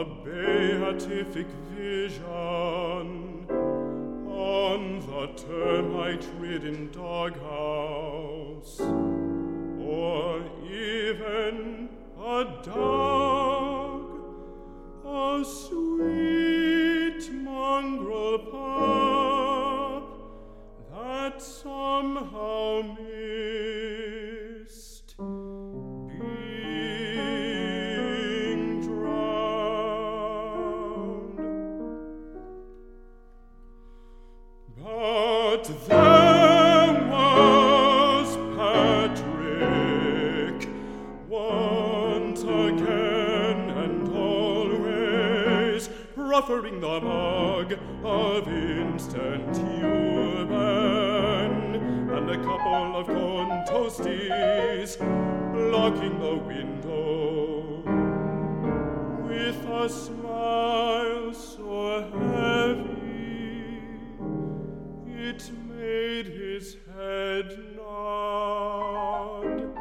a beatific vision on the termite-ridden doghouse, or even a dog, a sweet mongrel pup that somehow missed being drowned. But there was Patrick, once again and always, proffering the mug of instant urban, and a couple of corn toasties blocking the window, with a smile so heavy it made his head nod.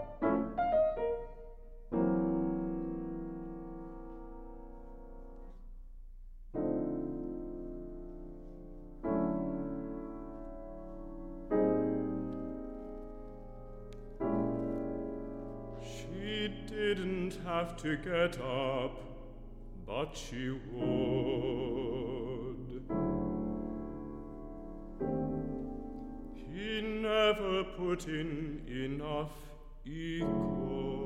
She didn't have to get up, but she would. He never put in enough equal.